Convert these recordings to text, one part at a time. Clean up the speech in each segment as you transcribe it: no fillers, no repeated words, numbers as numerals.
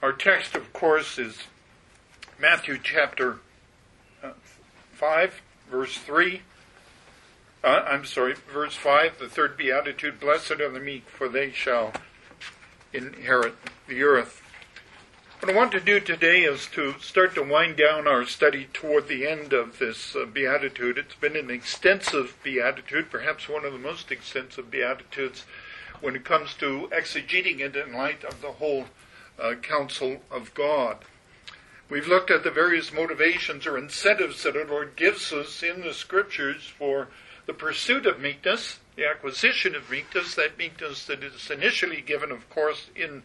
Our text, of course, is Matthew chapter 5, verse 3. Verse 5, the third beatitude, "Blessed are the meek, for they shall inherit the earth." What I want to do today is to start to wind down our study toward the end of this beatitude. It's been an extensive beatitude, perhaps one of the most extensive beatitudes when it comes to exegeting it in light of the whole counsel of God. We've looked at the various motivations or incentives that our Lord gives us in the Scriptures for the pursuit of meekness, the acquisition of meekness, that meekness that is initially given, of course, in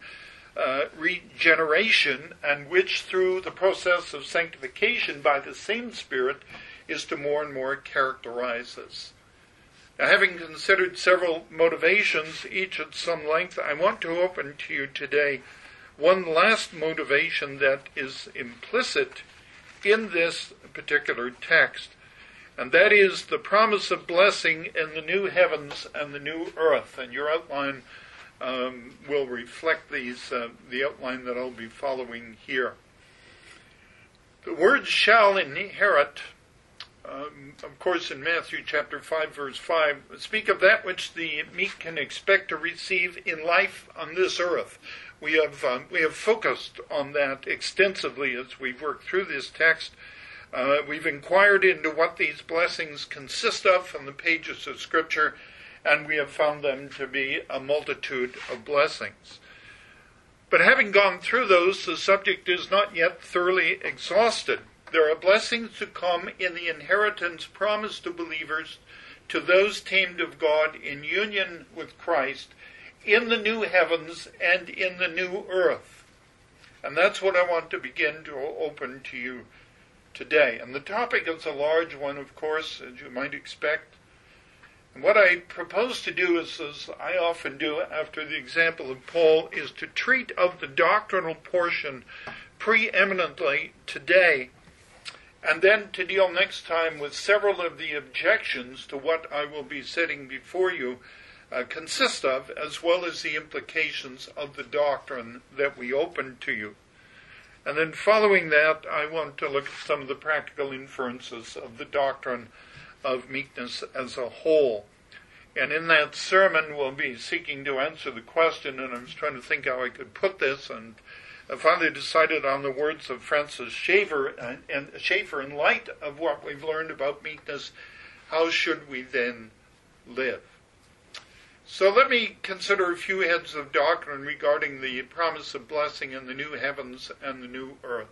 regeneration, and which through the process of sanctification by the same Spirit is to more and more characterize us. Now, having considered several motivations, each at some length, I want to open to you today one last motivation that is implicit in this particular text, and that is the promise of blessing in the new heavens and the new earth. And your outline will reflect the outline that I'll be following here. The word "shall inherit," of course, in Matthew chapter 5, verse 5, speak of that which the meek can expect to receive in life on this earth. We have focused on that extensively as we've worked through this text. We've inquired into what these blessings consist of from the pages of Scripture, and we have found them to be a multitude of blessings. But having gone through those, the subject is not yet thoroughly exhausted. There are blessings to come in the inheritance promised to believers, to those tamed of God in union with Christ, in the new heavens and in the new earth. And that's what I want to begin to open to you today. And the topic is a large one, of course, as you might expect. And what I propose to do is, as I often do after the example of Paul, is to treat of the doctrinal portion preeminently today, and then to deal next time with several of the objections to what I will be setting before you consist of, as well as the implications of the doctrine that we open to you. And then following that, I want to look at some of the practical inferences of the doctrine of meekness as a whole. And in that sermon, we'll be seeking to answer the question, and I was trying to think how I could put this, and I finally decided on the words of Francis Schaeffer, and Schaeffer, in light of what we've learned about meekness, how should we then live? So let me consider a few heads of doctrine regarding the promise of blessing in the new heavens and the new earth.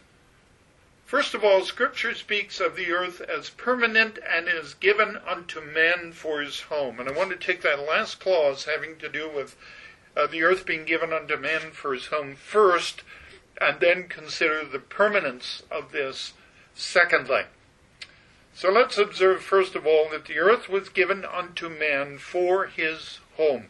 First of all, Scripture speaks of the earth as permanent and is given unto man for his home. And I want to take that last clause having to do with the earth being given unto man for his home first, and then consider the permanence of this secondly. So let's observe, first of all, that the earth was given unto man for his home.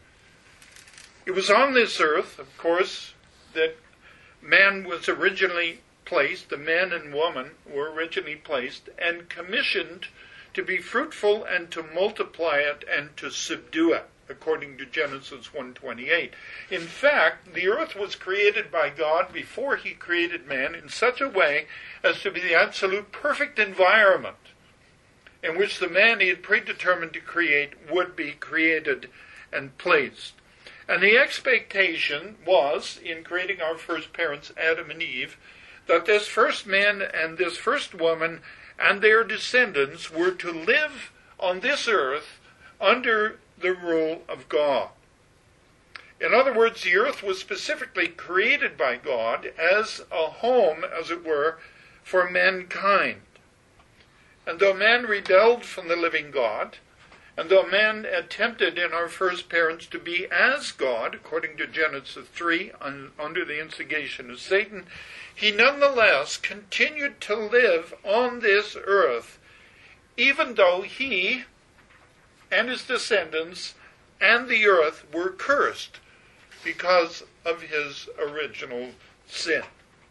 It was on this earth, of course, that man was originally placed, the man and woman were originally placed, and commissioned to be fruitful and to multiply it and to subdue it, according to Genesis 1:28. In fact, the earth was created by God before he created man in such a way as to be the absolute perfect environment in which the man he had predetermined to create would be created and placed. And the expectation was, in creating our first parents, Adam and Eve, that this first man and this first woman and their descendants were to live on this earth under the rule of God. In other words, the earth was specifically created by God as a home, as it were, for mankind. And though man rebelled from the living God, and though man attempted in our first parents to be as God, according to Genesis 3, under the instigation of Satan, he nonetheless continued to live on this earth, even though he and his descendants and the earth were cursed because of his original sin.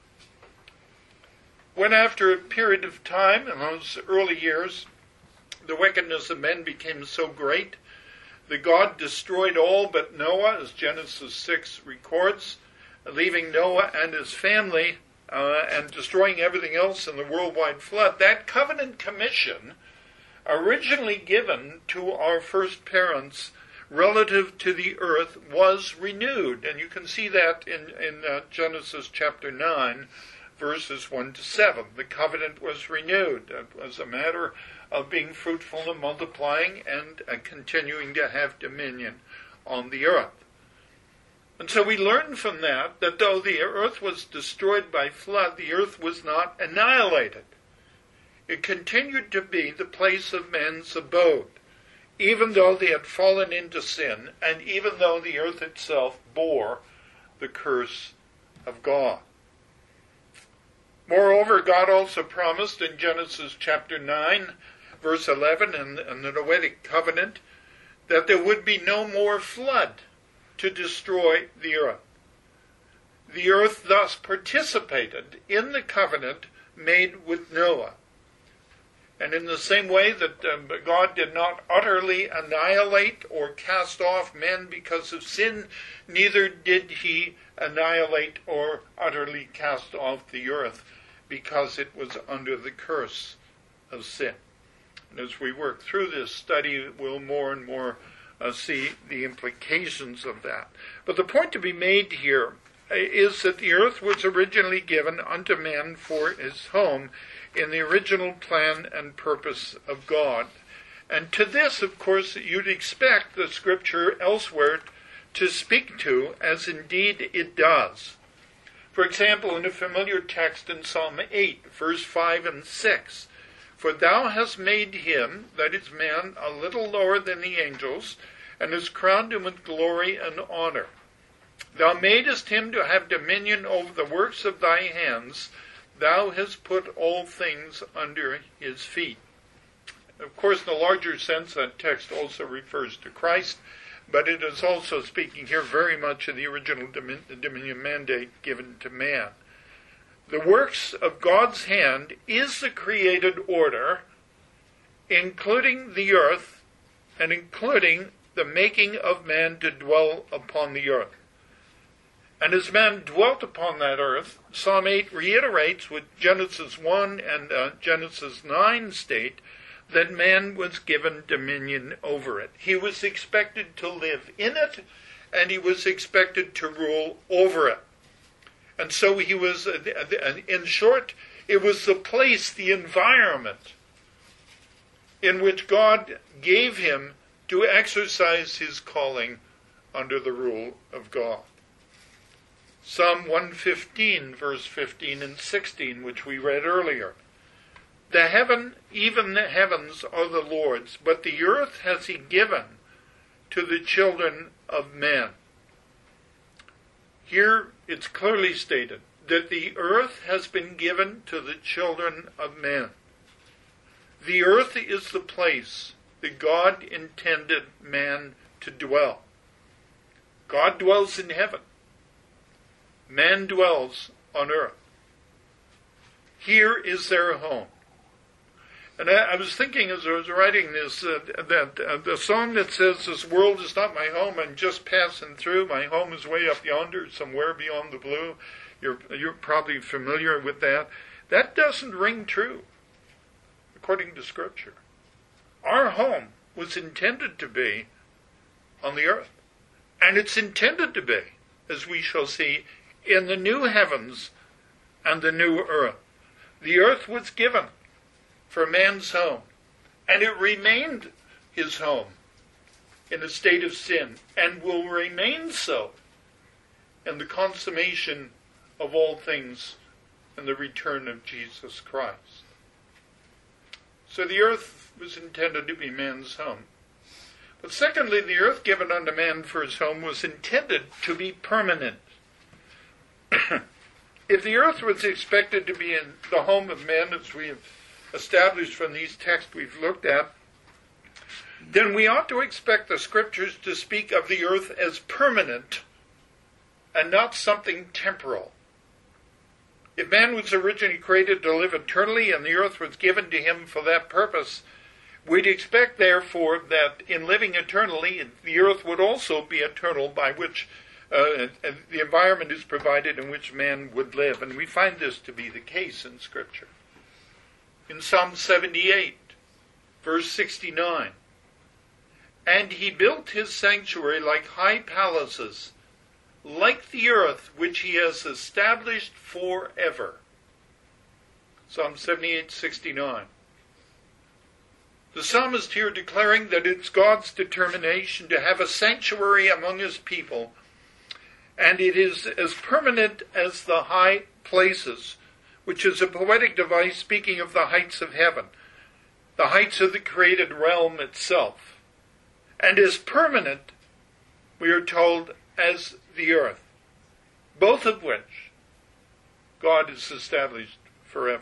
When after a period of time, in those early years, the wickedness of men became so great that God destroyed all but Noah, as Genesis 6 records, leaving Noah and his family and destroying everything else in the worldwide flood, that covenant commission originally given to our first parents relative to the earth was renewed. And you can see that in Genesis chapter 9, verses 1 to 7. The covenant was renewed. It was a matter of being fruitful and multiplying and continuing to have dominion on the earth. And so we learn from that though the earth was destroyed by flood, the earth was not annihilated. It continued to be the place of man's abode, even though they had fallen into sin, and even though the earth itself bore the curse of God. Moreover, God also promised in Genesis chapter 9, verse 11, in the Noahic covenant, that there would be no more flood to destroy the earth. The earth thus participated in the covenant made with Noah. And in the same way that God did not utterly annihilate or cast off men because of sin, neither did he annihilate or utterly cast off the earth because it was under the curse of sin. And as we work through this study, we'll more and more see the implications of that. But the point to be made here is that the earth was originally given unto man for his home in the original plan and purpose of God. And to this, of course, you'd expect the Scripture elsewhere to speak to, as indeed it does. For example, in a familiar text in Psalm 8, verse 5 and 6, "For thou hast made him," that is man, "a little lower than the angels, and hast crowned him with glory and honor. Thou madest him to have dominion over the works of thy hands. Thou hast put all things under his feet." Of course, in a larger sense, that text also refers to Christ, but it is also speaking here very much of the original dominion mandate given to man. The works of God's hand is the created order, including the earth and including the making of man to dwell upon the earth. And as man dwelt upon that earth, Psalm 8 reiterates what Genesis 1 and Genesis 9 state, that man was given dominion over it. He was expected to live in it, and he was expected to rule over it. And so he was, in short, it was the place, the environment in which God gave him to exercise his calling under the rule of God. Psalm 115, verse 15 and 16, which we read earlier. Even the heavens are the Lord's, but the earth has he given to the children of men. Here it's clearly stated that the earth has been given to the children of men. The earth is the place that God intended man to dwell. God dwells in heaven. Man dwells on earth. Here is their home. And I was thinking as I was writing this, that the song that says, "This world is not my home, I'm just passing through, my home is way up yonder, somewhere beyond the blue." You're probably familiar with that. That doesn't ring true, according to Scripture. Our home was intended to be on the earth. And it's intended to be, as we shall see, in the new heavens and the new earth. The earth was given for man's home, and it remained his home in a state of sin, and will remain so in the consummation of all things and the return of Jesus Christ. So the earth was intended to be man's home. But secondly, the earth given unto man for his home was intended to be permanent. If the earth was expected to be in the home of men, as we have established from these texts we've looked at, then we ought to expect the Scriptures to speak of the earth as permanent and not something temporal. If man was originally created to live eternally and the earth was given to him for that purpose, we'd expect, therefore, that in living eternally, the earth would also be eternal, by which the environment is provided in which man would live. And we find this to be the case in Scripture. In Psalm 78, verse 69, "And he built his sanctuary like high palaces, like the earth which he has established forever." Psalm 78:69. The psalmist here declaring that it's God's determination to have a sanctuary among his people, and it is as permanent as the high places, which is a poetic device speaking of the heights of heaven, the heights of the created realm itself, and as permanent, we are told, as the earth, both of which God has established forever.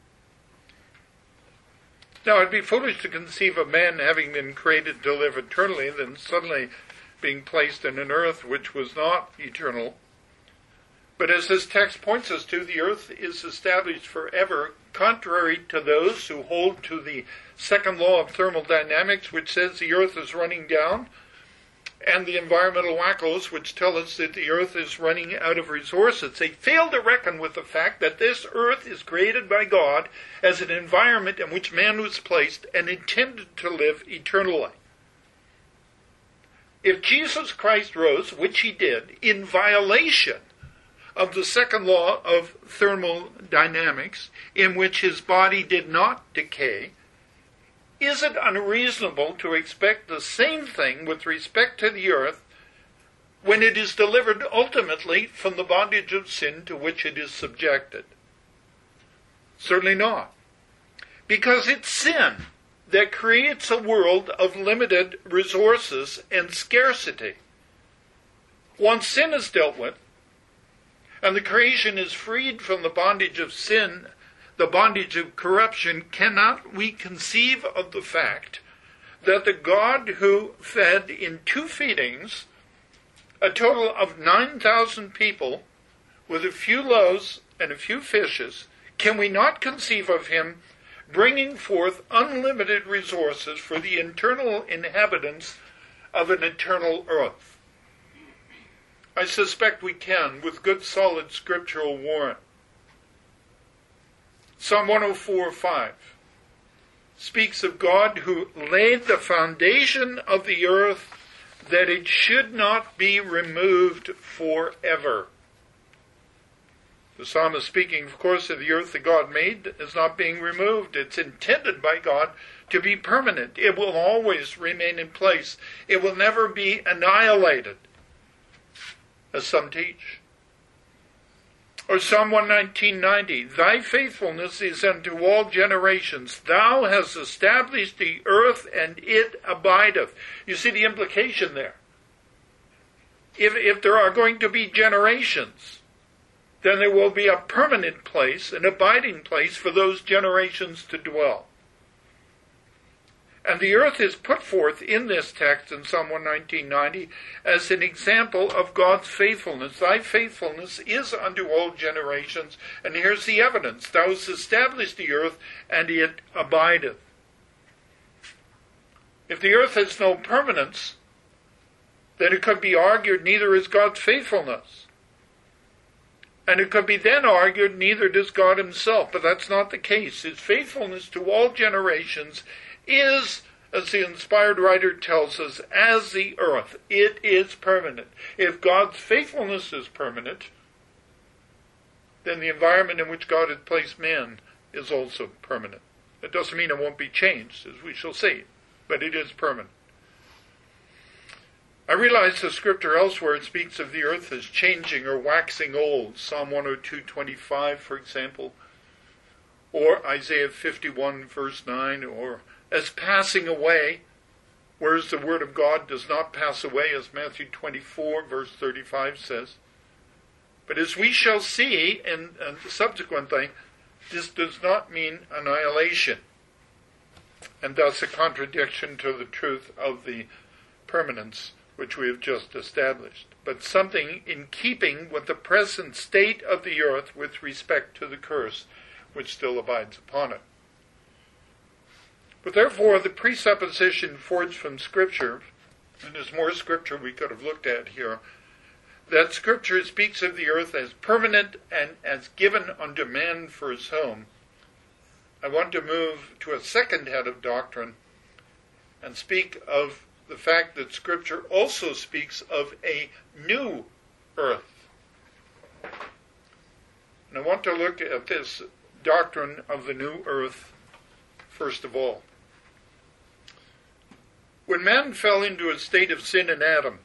Now, it'd be foolish to conceive of man having been created to live eternally, then suddenly being placed in an earth which was not eternal. But as this text points us to, the earth is established forever, contrary to those who hold to the second law of thermodynamics, which says the earth is running down, and the environmental wackos, which tell us that the earth is running out of resources. They fail to reckon with the fact that this earth is created by God as an environment in which man was placed and intended to live eternally. If Jesus Christ rose, which he did, in violation of the second law of thermodynamics, in which his body did not decay, is it unreasonable to expect the same thing with respect to the earth when it is delivered ultimately from the bondage of sin to which it is subjected? Certainly not. Because it's sin that creates a world of limited resources and scarcity. Once sin is dealt with, and the creation is freed from the bondage of sin, the bondage of corruption, cannot we conceive of the fact that the God who fed in 2 feedings a total of 9,000 people with a few loaves and a few fishes, can we not conceive of him bringing forth unlimited resources for the eternal inhabitants of an eternal earth? I suspect we can, with good solid scriptural warrant. Psalm 104:5 speaks of God who laid the foundation of the earth that it should not be removed forever. The psalmist speaking, of course, of the earth that God made is not being removed. It's intended by God to be permanent. It will always remain in place. It will never be annihilated, as some teach. Or Psalm 119:90, "Thy faithfulness is unto all generations. Thou hast established the earth, and it abideth." You see the implication there. If there are going to be generations, then there will be a permanent place, an abiding place for those generations to dwell. And the earth is put forth in this text in Psalm 119:90 as an example of God's faithfulness. Thy faithfulness is unto all generations. And here's the evidence. Thou hast established the earth, and it abideth. If the earth has no permanence, then it could be argued neither is God's faithfulness. And it could be then argued neither does God himself. But that's not the case. His faithfulness to all generations is, as the inspired writer tells us, as the earth. It is permanent. If God's faithfulness is permanent, then the environment in which God has placed man is also permanent. That doesn't mean it won't be changed, as we shall see, but it is permanent. I realize the scripture elsewhere speaks of the earth as changing or waxing old. Psalm 102:25, for example, or Isaiah 51, verse 9, or as passing away, whereas the word of God does not pass away, as Matthew 24, verse 35 says. But as we shall see in subsequently, this does not mean annihilation, and thus a contradiction to the truth of the permanence which we have just established, but something in keeping with the present state of the earth with respect to the curse which still abides upon it. But therefore, the presupposition forged from Scripture, and there's more Scripture we could have looked at here, that Scripture speaks of the earth as permanent and as given unto man for his home, I want to move to a second head of doctrine and speak of the fact that Scripture also speaks of a new earth. And I want to look at this doctrine of the new earth first of all. When man fell into a state of sin in Adam,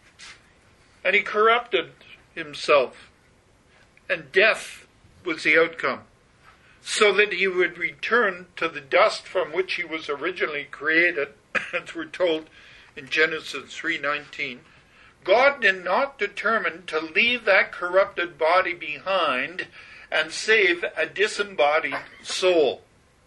and he corrupted himself, and death was the outcome, so that he would return to the dust from which he was originally created, as we're told in Genesis 3:19, God did not determine to leave that corrupted body behind and save a disembodied soul.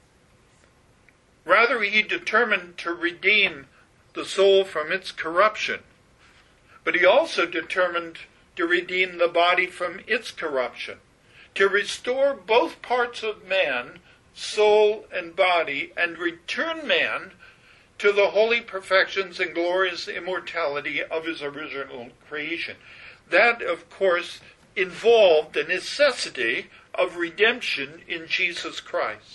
Rather, he determined to redeem the soul from its corruption. But he also determined to redeem the body from its corruption, to restore both parts of man, soul and body, and return man to the holy perfections and glorious immortality of his original creation. That, of course, involved the necessity of redemption in Jesus Christ.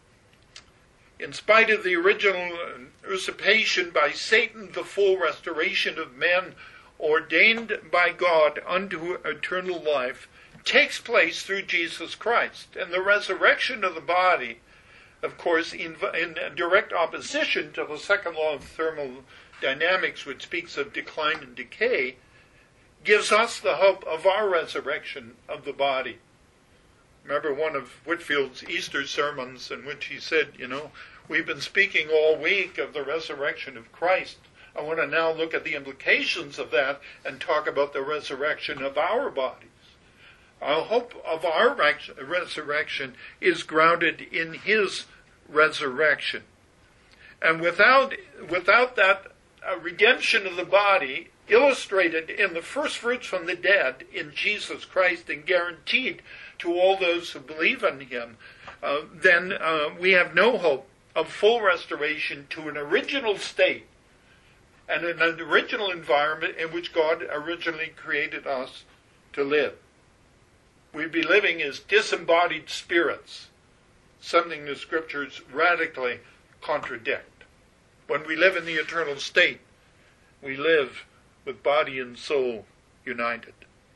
In spite of the original usurpation by Satan, the full restoration of man ordained by God unto eternal life takes place through Jesus Christ. And the resurrection of the body, of course, in direct opposition to the second law of thermodynamics, which speaks of decline and decay, gives us the hope of our resurrection of the body. Remember one of Whitfield's Easter sermons in which he said, we've been speaking all week of the resurrection of Christ. I want to now look at the implications of that and talk about the resurrection of our bodies. Our hope of our resurrection is grounded in his resurrection. And without that redemption of the body, illustrated in the first fruits from the dead in Jesus Christ and guaranteed to all those who believe in him, then we have no hope of full restoration to an original state and an original environment in which God originally created us to live. We'd be living as disembodied spirits, something the Scriptures radically contradict. When we live in the eternal state, we live with body and soul united.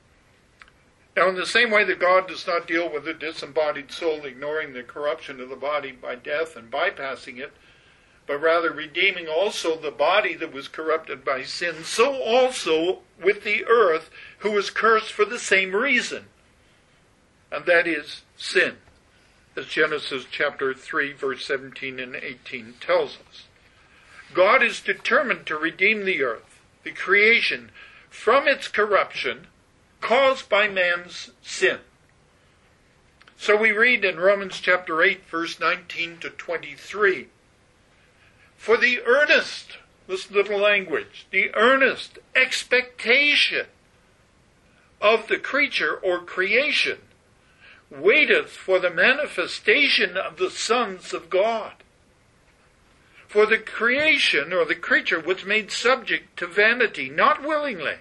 Now, in the same way that God does not deal with the disembodied soul, ignoring the corruption of the body by death and bypassing it, but rather redeeming also the body that was corrupted by sin, so also with the earth, who was cursed for the same reason, and that is sin, as Genesis chapter 3, verse 17 and 18 tells us. God is determined to redeem the earth, the creation, from its corruption caused by man's sin. So we read in Romans chapter 8, verse 19 to 23, for the earnest, this little language, the earnest expectation of the creature or creation waiteth for the manifestation of the sons of God. For the creation or the creature was made subject to vanity, not willingly,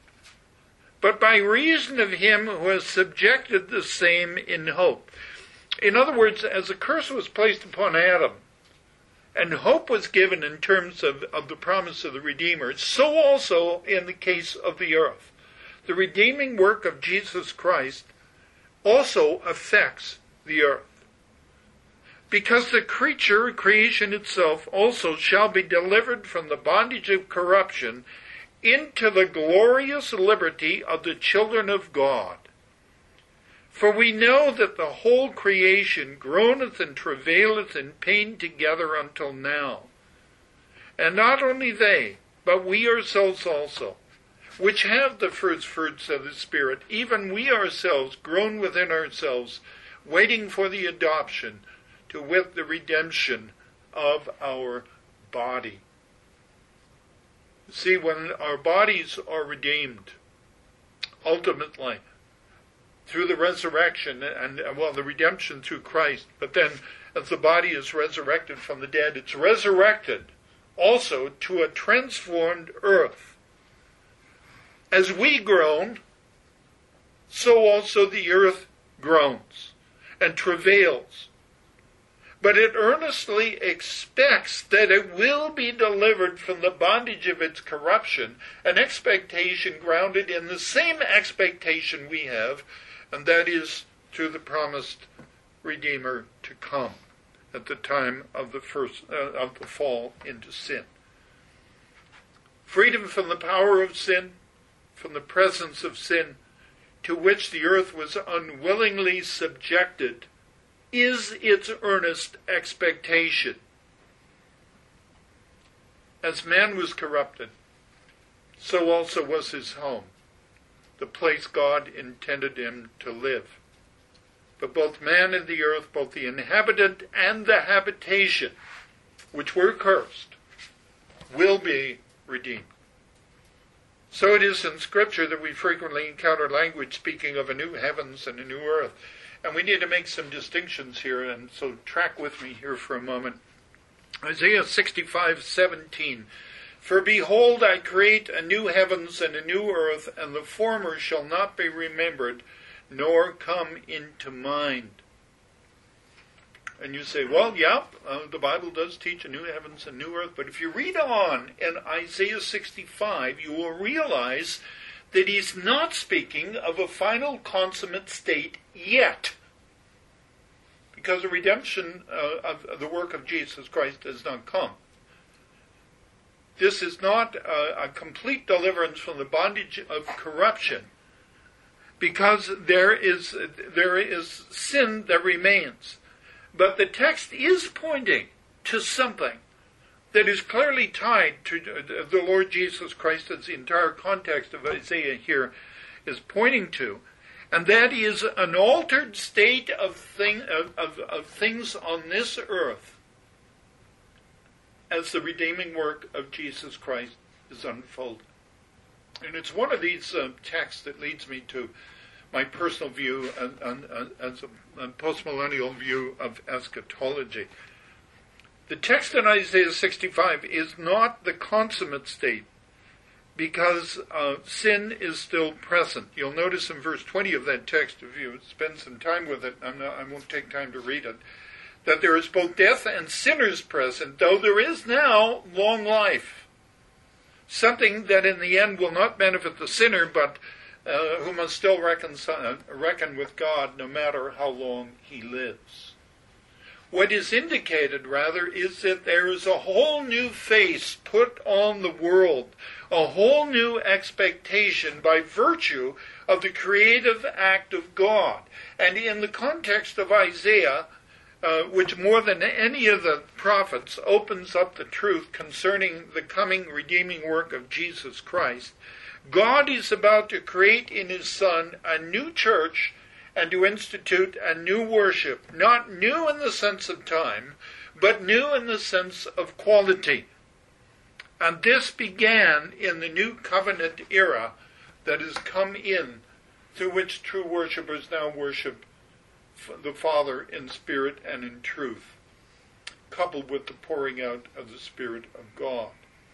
but by reason of him who has subjected the same in hope. In other words, as a curse was placed upon Adam, and hope was given in terms of the promise of the Redeemer, so also in the case of the earth. The redeeming work of Jesus Christ also affects the earth. Because the creation itself also shall be delivered from the bondage of corruption into the glorious liberty of the children of God. For we know that the whole creation groaneth and travaileth in pain together until now. And not only they, but we ourselves also, which have the first fruits of the Spirit, even we ourselves groan within ourselves, waiting for the adoption, to wit the redemption of our body. See, when our bodies are redeemed, ultimately, through the resurrection, and the redemption through Christ, but then as the body is resurrected from the dead, it's resurrected also to a transformed earth. As we groan, so also the earth groans and travails. But it earnestly expects that it will be delivered from the bondage of its corruption, an expectation grounded in the same expectation we have, and that is through the promised Redeemer to come at the time of the fall into sin. Freedom from the power of sin, from the presence of sin, to which the earth was unwillingly subjected, is its earnest expectation. As man was corrupted, so also was his home, the place God intended him to live. But both man and the earth, both the inhabitant and the habitation, which were cursed, will be redeemed. So it is in Scripture that we frequently encounter language speaking of a new heavens and a new earth. And we need to make some distinctions here, and so track with me here for a moment. Isaiah 65:17. For behold, I create a new heavens and a new earth, and the former shall not be remembered, nor come into mind. And you say, well, yeah, the Bible does teach a new heavens and new earth, but if you read on in Isaiah 65, you will realize that he's not speaking of a final consummate state yet, because the redemption of the work of Jesus Christ has not come. This is not a complete deliverance from the bondage of corruption, because there is sin that remains. But the text is pointing to something that is clearly tied to the Lord Jesus Christ, as the entire context of Isaiah here is pointing to, and that is an altered state of things on this earth as the redeeming work of Jesus Christ is unfolded. And it's one of these texts that leads me to my personal view as a postmillennial view of eschatology. The text in Isaiah 65 is not the consummate state, because sin is still present. You'll notice in verse 20 of that text, if you spend some time with it, I won't take time to read it, that there is both death and sinners present, though there is now long life. Something that in the end will not benefit the sinner, but who must still reckon with God no matter how long he lives. What is indicated, rather, is that there is a whole new face put on the world, a whole new expectation by virtue of the creative act of God. And in the context of Isaiah, which more than any of the prophets opens up the truth concerning the coming redeeming work of Jesus Christ, God is about to create in his Son a new church and to institute a new worship, not new in the sense of time, but new in the sense of quality. And this began in the new covenant era that has come in, through which true worshipers now worship the Father in spirit and in truth, coupled with the pouring out of the Spirit of God.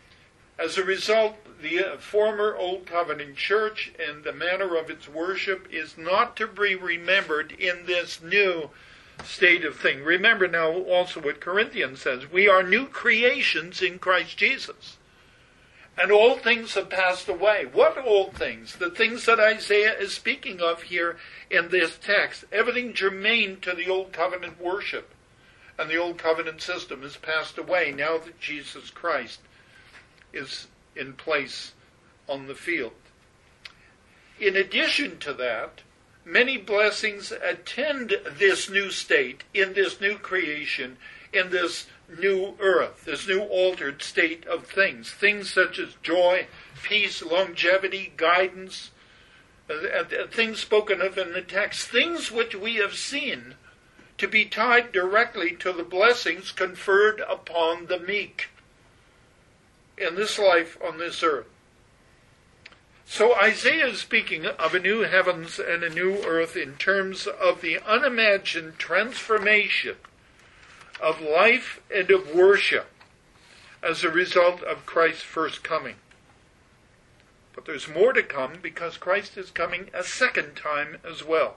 As a result, the former Old Covenant church and the manner of its worship is not to be remembered in this new state of thing. Remember now also what Corinthians says. We are new creations in Christ Jesus. And old things have passed away. What old things? The things that Isaiah is speaking of here in this text. Everything germane to the Old Covenant worship and the Old Covenant system has passed away now that Jesus Christ is in place on the field. In addition to that, many blessings attend this new state, in this new creation, in this new earth, this new altered state of things. Things such as joy, peace, longevity, guidance, things spoken of in the text, things which we have seen to be tied directly to the blessings conferred upon the meek in this life on this earth. So Isaiah is speaking of a new heavens and a new earth in terms of the unimagined transformation of life and of worship as a result of Christ's first coming. But there's more to come because Christ is coming a second time as well.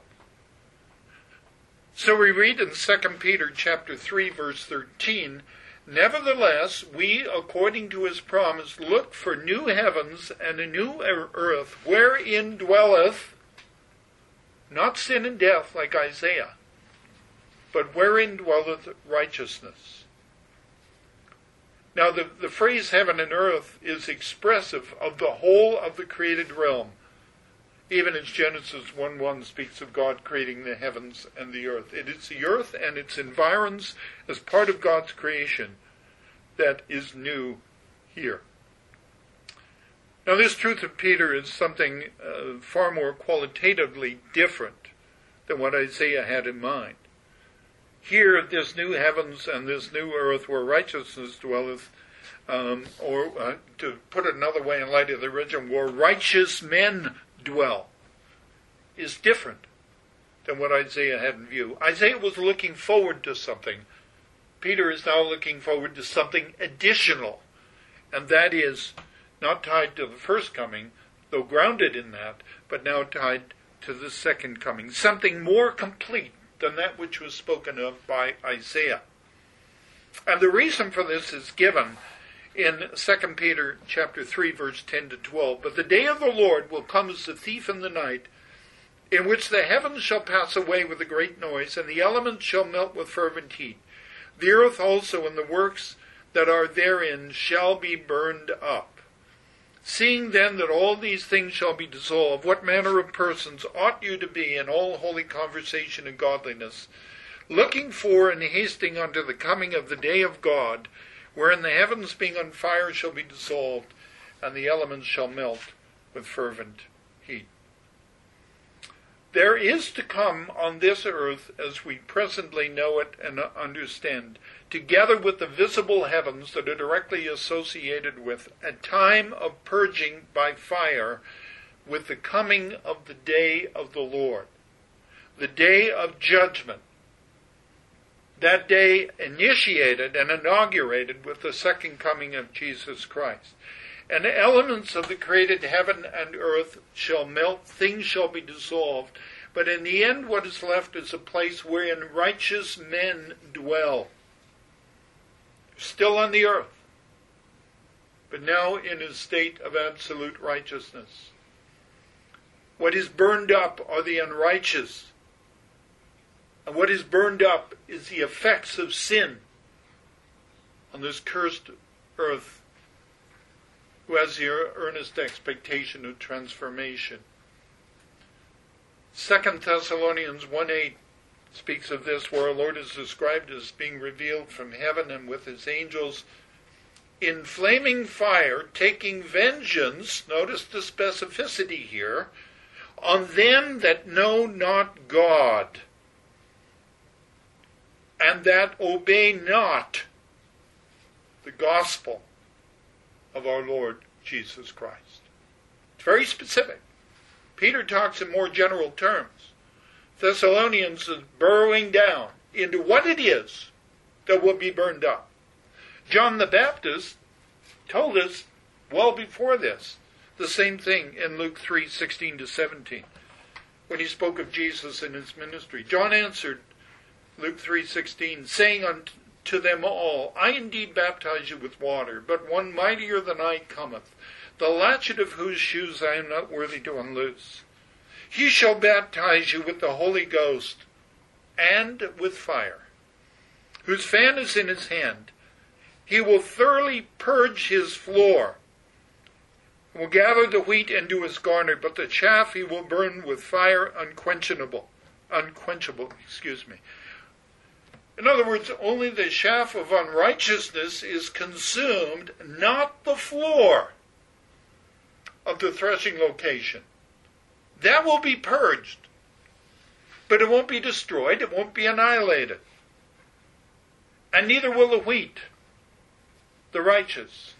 So we read in 2 Peter chapter 3, verse 13, "Nevertheless, we, according to his promise, look for new heavens and a new earth, wherein dwelleth not sin and death like Isaiah, but wherein dwelleth righteousness." Now the phrase heaven and earth is expressive of the whole of the created realm. Even as Genesis 1:1 speaks of God creating the heavens and the earth. It is the earth and its environs as part of God's creation that is new here. Now this truth of Peter is something far more qualitatively different than what Isaiah had in mind. Here, this new heavens and this new earth where righteousness dwelleth, to put it another way in light of the original, where righteous men dwell, is different than what Isaiah had in view. Isaiah was looking forward to something. Peter is now looking forward to something additional, and that is not tied to the first coming, though grounded in that, but now tied to the second coming, something more complete than that which was spoken of by Isaiah. And the reason for this is given in 2 Peter chapter 3, verse 10 to 12. "But the day of the Lord will come as a thief in the night, in which the heavens shall pass away with a great noise, and the elements shall melt with fervent heat. The earth also and the works that are therein shall be burned up. Seeing then that all these things shall be dissolved, what manner of persons ought you to be in all holy conversation and godliness, looking for and hasting unto the coming of the day of God, wherein the heavens being on fire shall be dissolved, and the elements shall melt with fervent heat." There is to come on this earth, as we presently know it and understand, together with the visible heavens that are directly associated with, a time of purging by fire with the coming of the day of the Lord, the day of judgment. That day initiated and inaugurated with the second coming of Jesus Christ. And the elements of the created heaven and earth shall melt, things shall be dissolved, but in the end what is left is a place wherein righteous men dwell. Still on the earth, but now in a state of absolute righteousness. What is burned up are the unrighteous. And what is burned up is the effects of sin on this cursed earth, who has the earnest expectation of transformation. 2 Thessalonians 1:8 speaks of this, where our Lord is described as being revealed from heaven and with his angels in flaming fire, taking vengeance, notice the specificity here, on them that know not God, and that obey not the gospel of our Lord Jesus Christ. It's very specific. Peter talks in more general terms. Thessalonians is burrowing down into what it is that will be burned up. John the Baptist told us well before this the same thing in Luke 3:16 to 17 when he spoke of Jesus and his ministry. John answered, Luke 3:16, saying unto them all, I indeed baptize you with water, but one mightier than I cometh, the latchet of whose shoes I am not worthy to unloose. He shall baptize you with the Holy Ghost and with fire, whose fan is in his hand. He will thoroughly purge his floor, will gather the wheat into his garner, but the chaff he will burn with fire unquenchable. In other words, only the chaff of unrighteousness is consumed, not the floor of the threshing location. That will be purged, but it won't be destroyed, it won't be annihilated. And neither will the wheat, the righteous.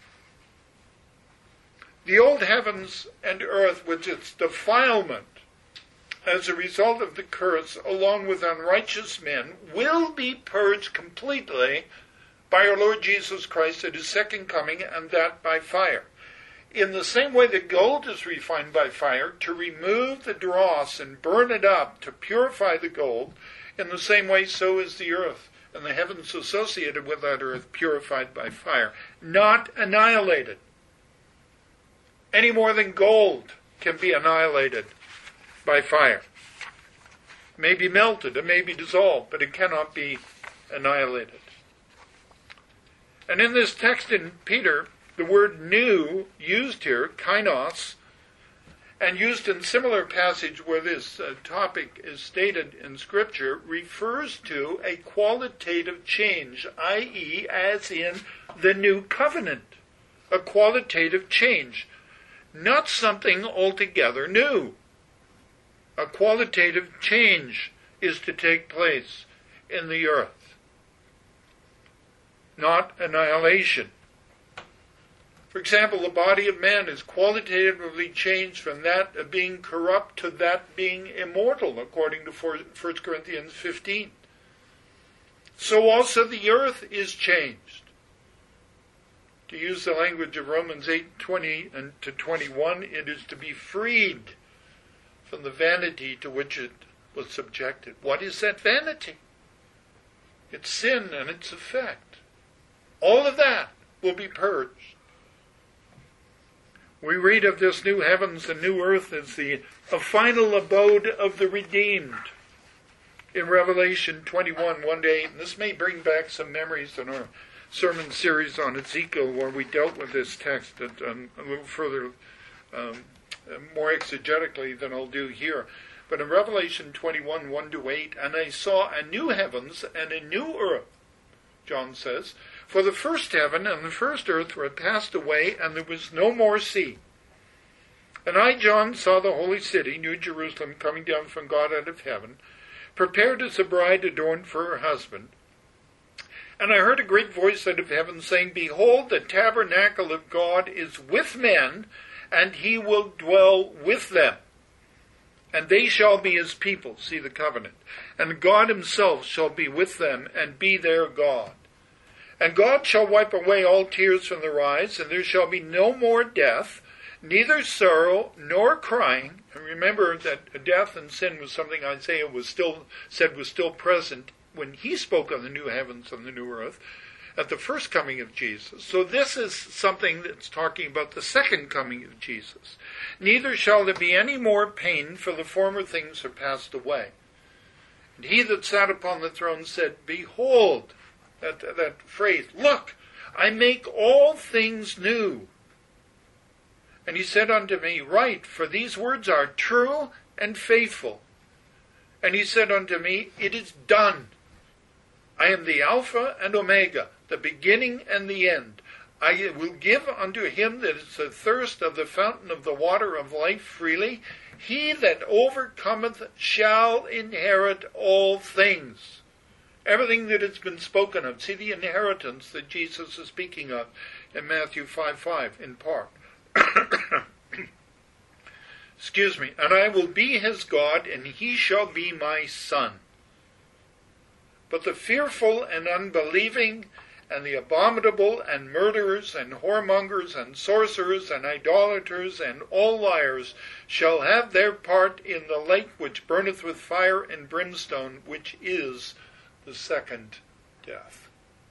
The old heavens and earth, with its defilement as a result of the curse, along with unrighteous men, will be purged completely by our Lord Jesus Christ at his second coming, and that by fire. in the same way that gold is refined by fire, to remove the dross and burn it up to purify the gold, in the same way so is the earth and the heavens associated with that earth purified by fire, not annihilated. Any more than gold can be annihilated by fire. It may be melted, it may be dissolved, but it cannot be annihilated. And in this text in Peter, the word new used here, kainos, and used in similar passage where this topic is stated in Scripture, refers to a qualitative change, i.e., as in the new covenant. A qualitative change, not something altogether new. A qualitative change is to take place in the earth, not annihilation. For example, the body of man is qualitatively changed from that of being corrupt to that being immortal, according to 1 Corinthians 15. So also the earth is changed. To use the language of Romans 8:20 and to 21, it is to be freed from the vanity to which it was subjected. What is that vanity? It's sin and its effect. All of that will be purged. We read of this new heavens and new earth as a final abode of the redeemed in Revelation 21, 1-8. And this may bring back some memories in our sermon series on Ezekiel, where we dealt with this text a little further, more exegetically than I'll do here. But in Revelation 21, 1-8, and I saw a new heavens and a new earth, John says, for the first heaven and the first earth were passed away, and there was no more sea. And I, John, saw the holy city, New Jerusalem, coming down from God out of heaven, prepared as a bride adorned for her husband. And I heard a great voice out of heaven saying, Behold, the tabernacle of God is with men, and he will dwell with them. And they shall be his people, see the covenant. And God himself shall be with them, and be their God. And God shall wipe away all tears from their eyes, and there shall be no more death, neither sorrow nor crying. And remember that death and sin was something Isaiah was still present when he spoke of the new heavens and the new earth at the first coming of Jesus. So this is something that's talking about the second coming of Jesus. Neither shall there be any more pain, for the former things are passed away. And he that sat upon the throne said, Behold, that phrase, look, I make all things new. And he said unto me, Write, for these words are true and faithful. And he said unto me, It is done. I am the Alpha and Omega, the beginning and the end. I will give unto him that is athirst of the fountain of the water of life freely. He that overcometh shall inherit all things. Everything that has been spoken of. See the inheritance that Jesus is speaking of in Matthew 5:5 in part. Excuse me. And I will be his God, and he shall be my son. But the fearful and unbelieving, and the abominable, and murderers, and whoremongers, and sorcerers, and idolaters, and all liars shall have their part in the lake which burneth with fire and brimstone, which is the second death.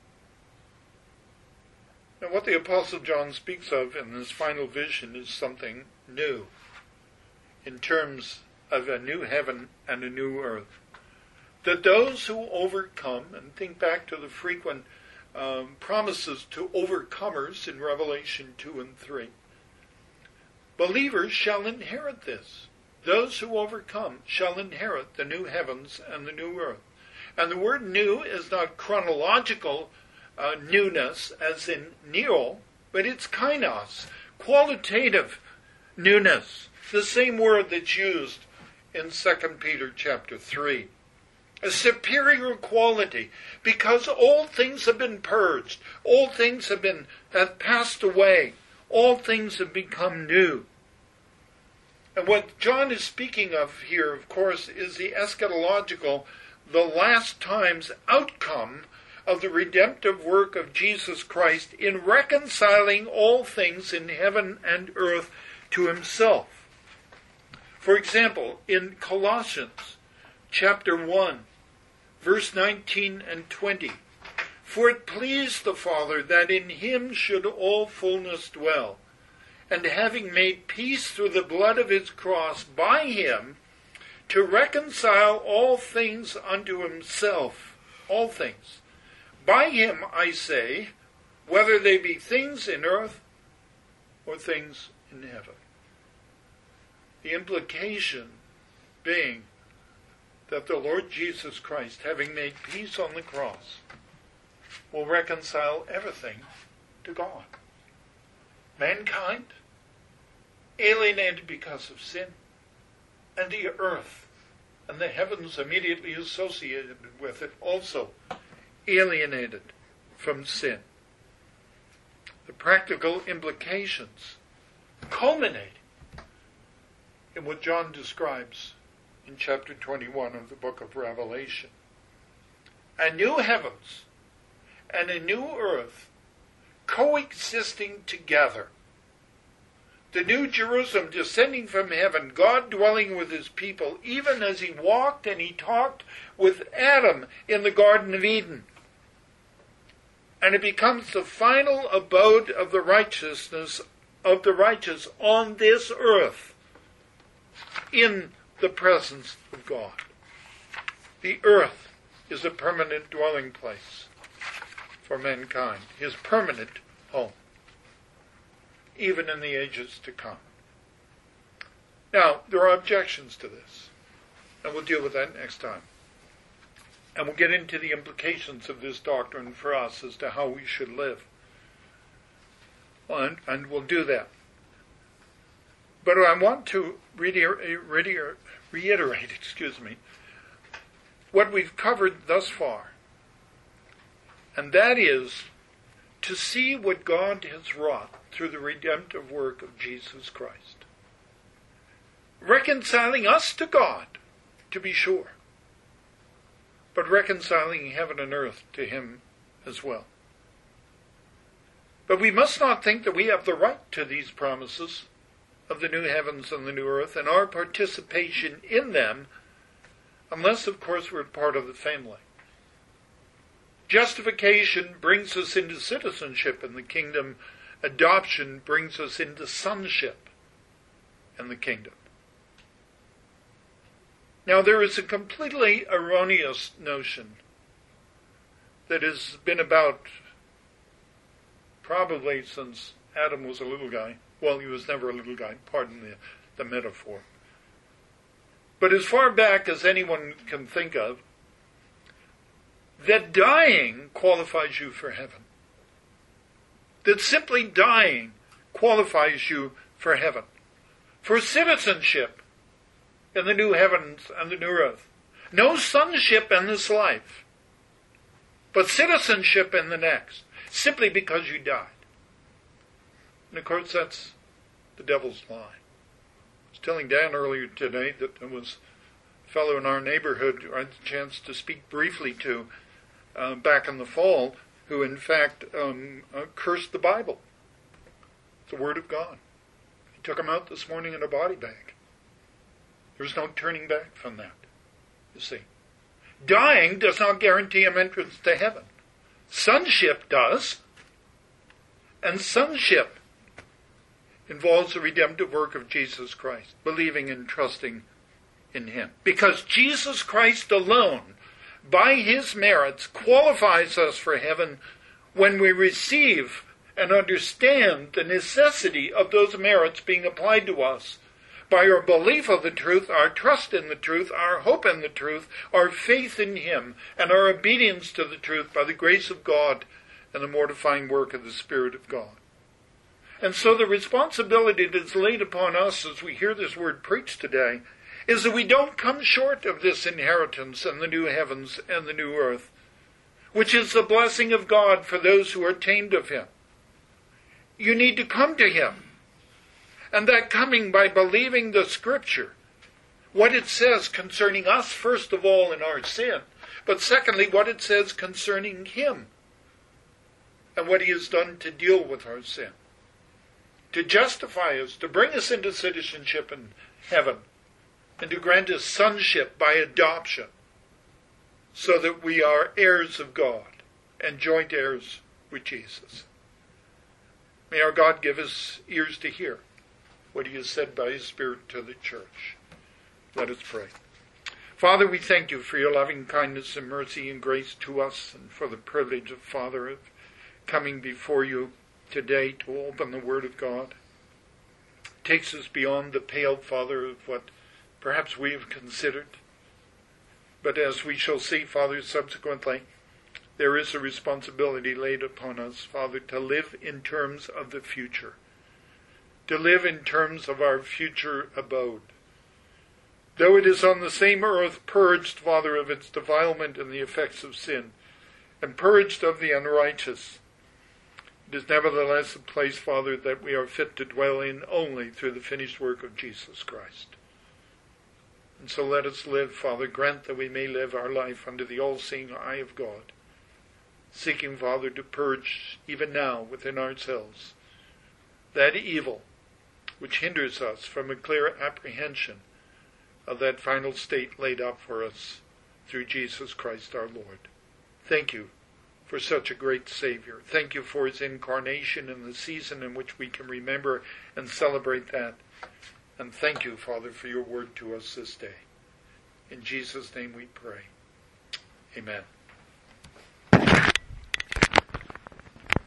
Now what the Apostle John speaks of in this final vision is something new in terms of a new heaven and a new earth. That those who overcome, and think back to the frequent promises to overcomers in Revelation 2 and 3, believers shall inherit this. Those who overcome shall inherit the new heavens and the new earth. And the word new is not chronological newness as in neo, but it's kainos, qualitative newness. The same word that's used in 2 Peter chapter 3. A superior quality, because all things have been purged, all things have passed away, all things have become new. And what John is speaking of here, of course, is the eschatological, the last times outcome of the redemptive work of Jesus Christ in reconciling all things in heaven and earth to himself. For example, in Colossians chapter 1, verse 19 and 20, "For it pleased the Father that in him should all fullness dwell, and having made peace through the blood of his cross, by him to reconcile all things unto himself," all things. "By him, I say, whether they be things in earth or things in heaven." The implication being that the Lord Jesus Christ, having made peace on the cross, will reconcile everything to God. Mankind, alienated because of sin, and the earth and the heavens immediately associated with it, also alienated from sin. The practical implications culminate in what John describes in chapter 21 of the book of Revelation. A new heavens and a new earth coexisting together. The new Jerusalem descending from heaven, God dwelling with his people, even as he walked and he talked with Adam in the Garden of Eden. And it becomes the final abode of the righteousness of the righteous on this earth, in the presence of God. The earth is a permanent dwelling place for mankind, his permanent home, even in the ages to come. Now, there are objections to this, and we'll deal with that next time. And we'll get into the implications of this doctrine for us as to how we should live. And we'll do that. But I want to reiterate, what we've covered thus far. And that is to see what God has wrought through the redemptive work of Jesus Christ. Reconciling us to God, to be sure, but reconciling heaven and earth to him as well. But we must not think that we have the right to these promises of the new heavens and the new earth and our participation in them, unless, of course, we're part of the family. Justification brings us into citizenship in the kingdom. Adoption brings us into sonship in the kingdom. Now, there is a completely erroneous notion that has been about probably since Adam was a little guy. Well, he was never a little guy, pardon the metaphor. But as far back as anyone can think of, that dying qualifies you for heaven. That simply dying qualifies you for heaven. For citizenship in the new heavens and the new earth. No sonship in this life, but citizenship in the next, simply because you died. And of course, that's the devil's lie. I was telling Dan earlier today that there was a fellow in our neighborhood who I had the chance to speak briefly to back in the fall, who in fact cursed the Bible, the Word of God. He took him out this morning in a body bag. There's no turning back from that, you see. Dying does not guarantee him entrance to heaven. Sonship does. And sonship involves the redemptive work of Jesus Christ, believing and trusting in him. Because Jesus Christ alone, by his merits, qualifies us for heaven when we receive and understand the necessity of those merits being applied to us by our belief of the truth, our trust in the truth, our hope in the truth, our faith in him, and our obedience to the truth by the grace of God and the mortifying work of the Spirit of God. And so the responsibility that is laid upon us as we hear this word preached today is that we don't come short of this inheritance and the new heavens and the new earth, which is the blessing of God for those who are tamed of him. You need to come to him. And that coming by believing the Scripture, what it says concerning us, first of all, in our sin, but secondly, what it says concerning him and what he has done to deal with our sin, to justify us, to bring us into citizenship in heaven, and to grant us sonship by adoption, so that we are heirs of God and joint heirs with Jesus. May our God give us ears to hear what he has said by his Spirit to the church. Let us pray. Father, we thank you for your loving kindness and mercy and grace to us, and for the privilege of, Father, of coming before you today to open the Word of God. It takes us beyond the pale, Father, of what perhaps we have considered. But as we shall see, Father, subsequently, there is a responsibility laid upon us, Father, to live in terms of the future, to live in terms of our future abode. Though it is on the same earth purged, Father, of its defilement and the effects of sin, and purged of the unrighteous, it is nevertheless a place, Father, that we are fit to dwell in only through the finished work of Jesus Christ. And so let us live, Father, grant that we may live our life under the all-seeing eye of God, seeking, Father, to purge even now within ourselves that evil which hinders us from a clear apprehension of that final state laid up for us through Jesus Christ our Lord. Thank you for such a great Savior. Thank you for his incarnation and the season in which we can remember and celebrate that. And thank you, Father, for your word to us this day. In Jesus' name we pray. Amen.